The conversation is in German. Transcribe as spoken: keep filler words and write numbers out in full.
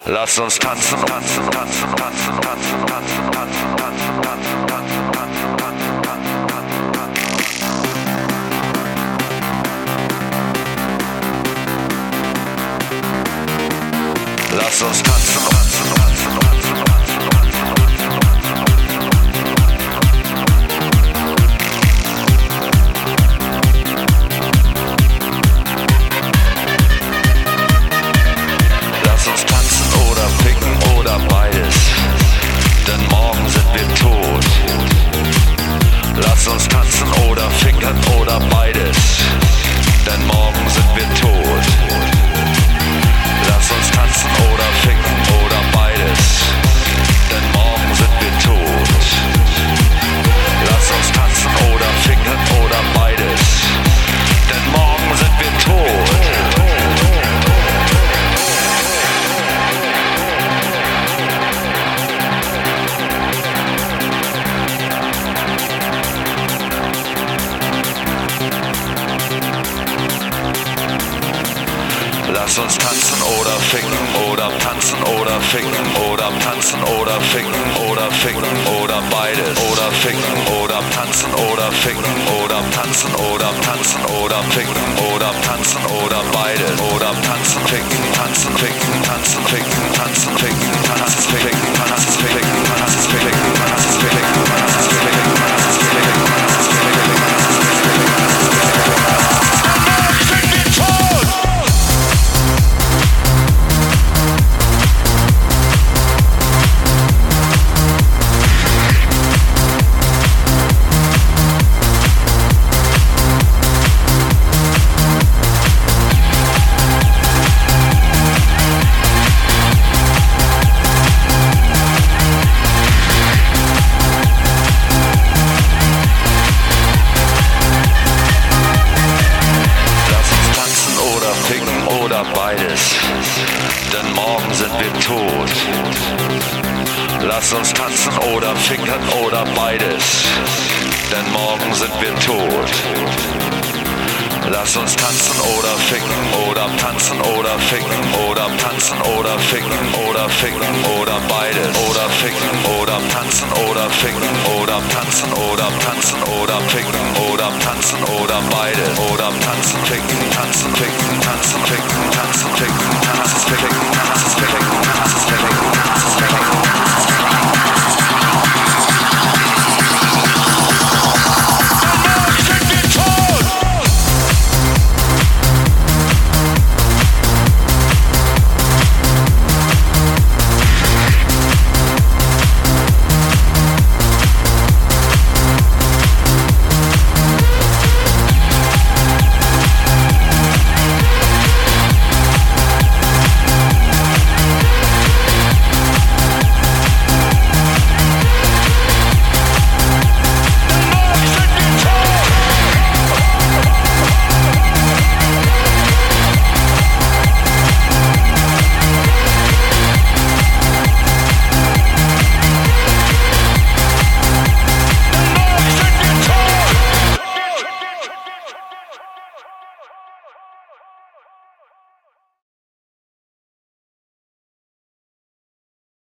Lass uns tanzen, tanzen, tanzen, tanzen, tanzen, tanzen, tanzen, tanzen, tanzen, tanzen, tanzen, tanzen, tanzen. Lass uns tanzen, tanzen, tanzen, tanzen, tanzen, tanzen, tanzen, Lass uns tanzen oder ficken oder beides, denn morgen sind wir tot. Lass uns tanzen oder ficken oder beides, denn morgen sind wir tot. Lass uns tanzen oder ficken oder beides, denn morgen sind wir tot. Lass uns tanzen oder ficken oder beides, denn morgen sind wir tot. Lass uns tanzen oder ficken oder tanzen oder ficken oder tanzen oder ficken oder ficken oder beides oder ficken oder tanzen oder ficken oder tanzen oder tanzen oder ficken oder tanzen oder beides oder tanzen ficken tanzen ficken tanzen ficken tanzen ficken tanzen ficken tanzen ficken tanzen ficken tanzen ficken tanzen ficken beides, denn morgen sind wir tot. Lass uns tanzen oder ficken oder beides, denn morgen sind wir tot. Lass uns tanzen oder ficken oder tanzen oder ficken oder tanzen oder ficken oder ficken oder beides oder ficken oder tanzen oder ficken oder tanzen oder tanzen oder ficken oder tanzen oder beides oder tanzen ficken tanzen ficken tanzen ficken tanzen ficken tanzen ficken tanzen ficken